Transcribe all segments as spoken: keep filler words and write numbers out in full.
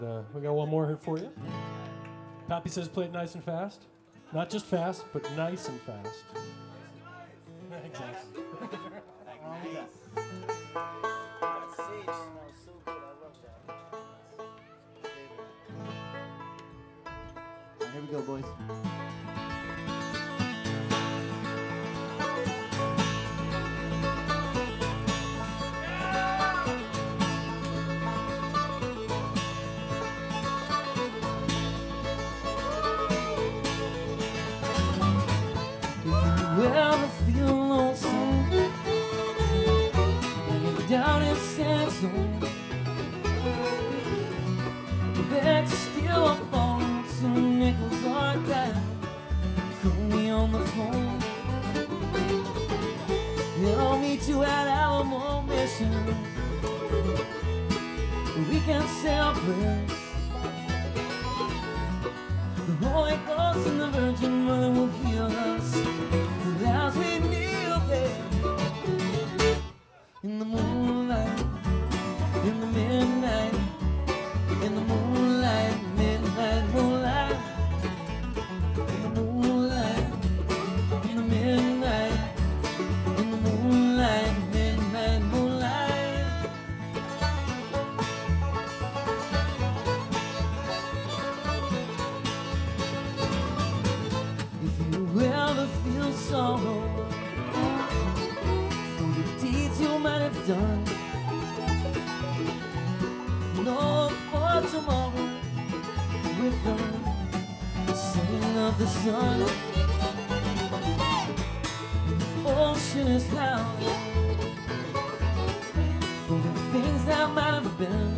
Uh, we got one more here for you. Pappy says play it nice and fast. Not just fast, but nice and fast. Exactly. Here we go, boys. Ever feel lonesome and you're down in sand zone, back still up on some nickels or dime. Call me on the phone and I'll meet you at Alamo Mission. We can say our prayers. The Holy Ghost and the Virgin Mother will heal us as we kneel there in the moonlight, in the midnight, in the moonlight, midnight moonlight, in the moonlight, in the midnight, in the moonlight, midnight moonlight. If you ever feel sorrow for the deeds you might have done, no for tomorrow with the setting of the sun. The ocean is howling for the things that might have been.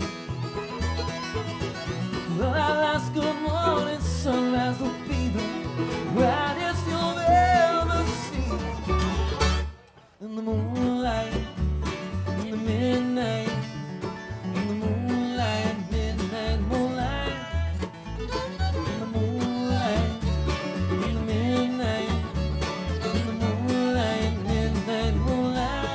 Well, our last good morning sunrise will be the brightest you'll ever see. In the moonlight, in the midnight, in the moonlight, midnight moonlight, in the moonlight, in the midnight, in the moonlight, midnight moonlight.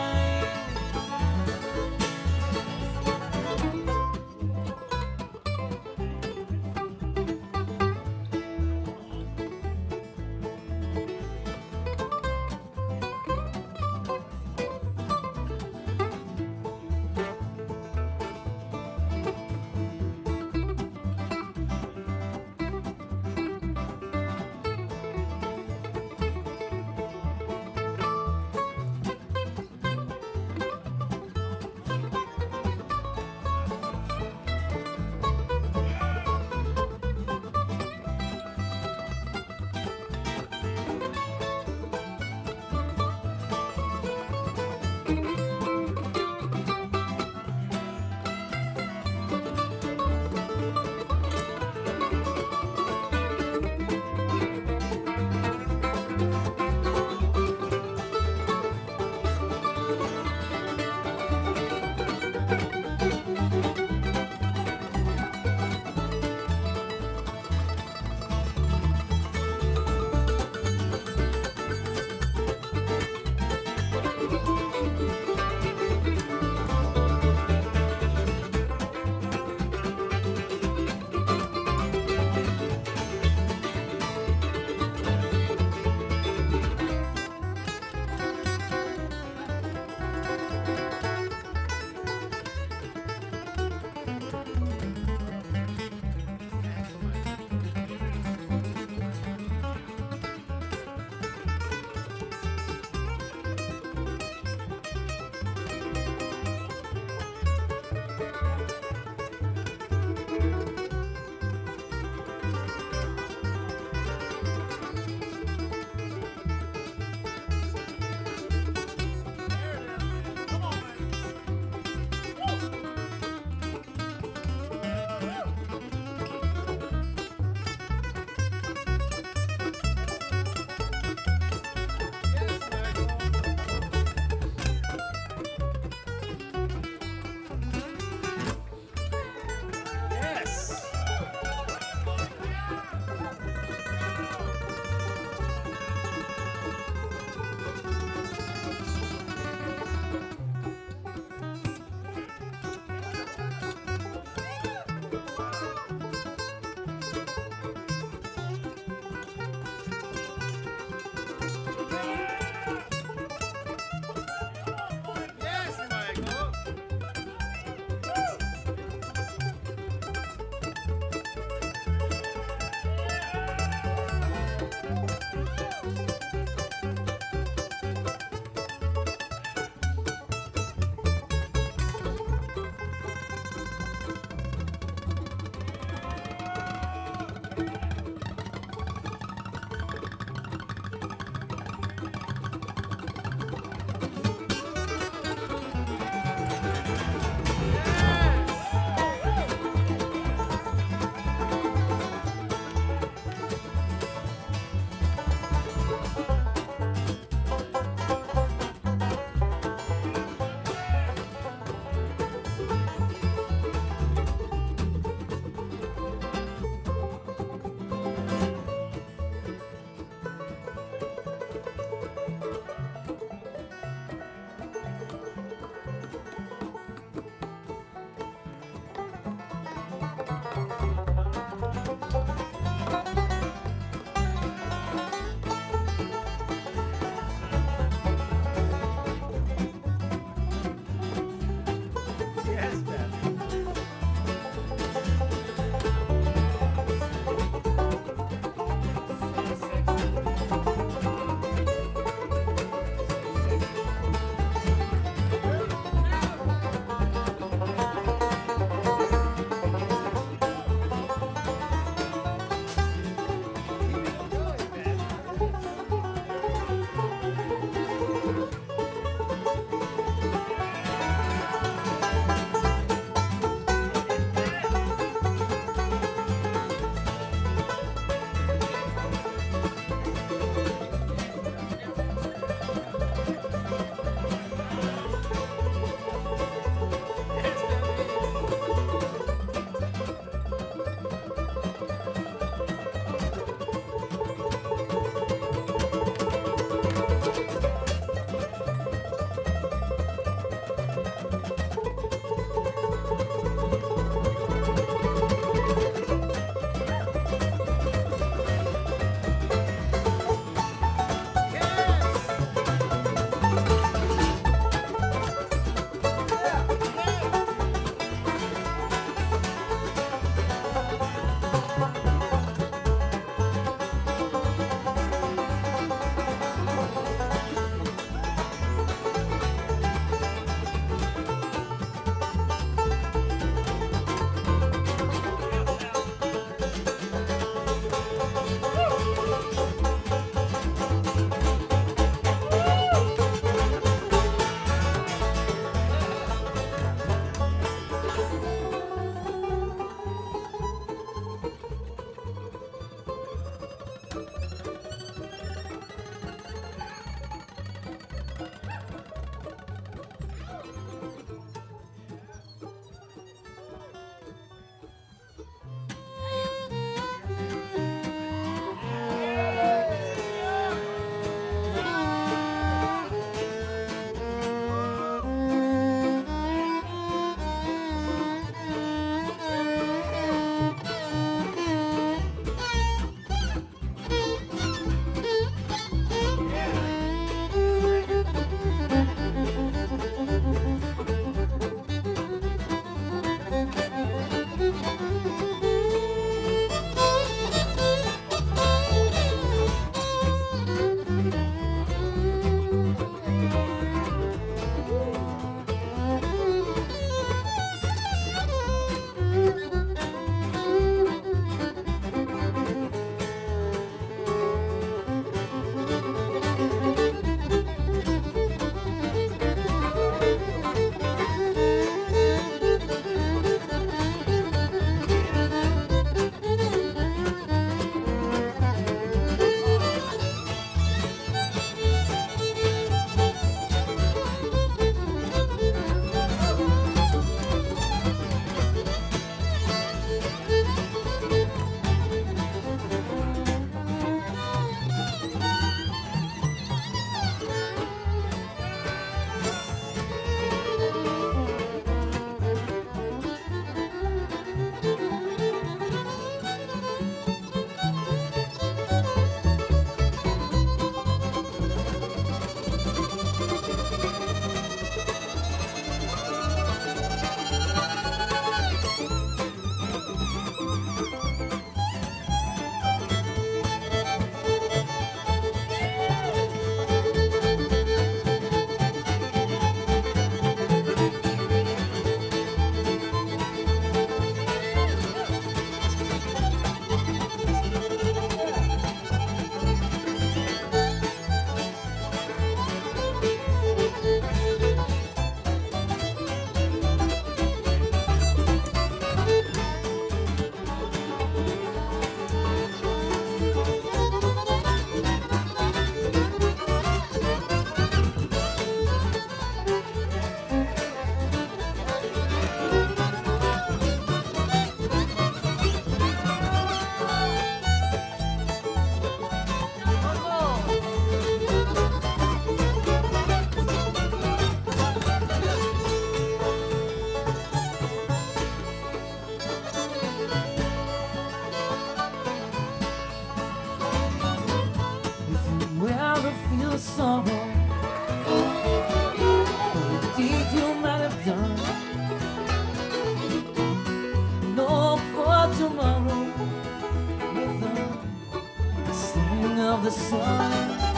the sun,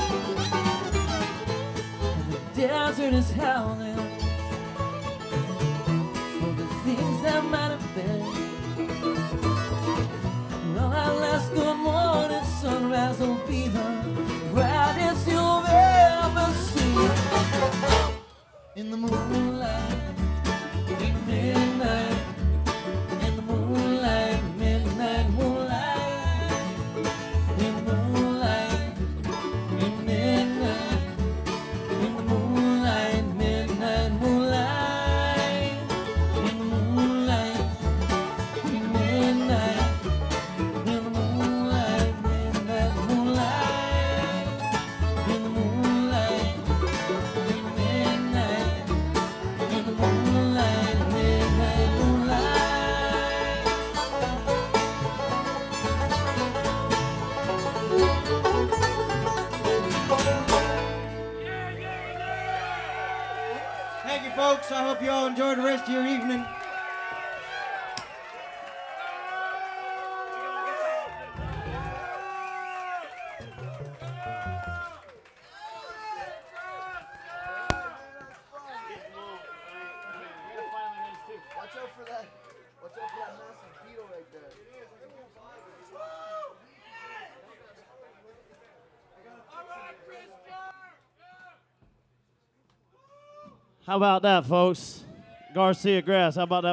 and the desert is howling for the things that might have been. Well, that last good morning sunrise will be the brightest you'll ever see. In the moonlight, in midnight, in the moonlight, midnight moonlight, in the moonlight, in midnight, in the moonlight, midnight moonlight, in the moonlight, in midnight, in the moonlight, midnight moonlight, in the moonlight, in midnight, in the moonlight, midnight moonlight. Thank you, folks. I hope you all enjoy the rest of your evening. Watch out for that. Watch out for that massive beetle right there. How about that, folks? Garcia Grass, how about that?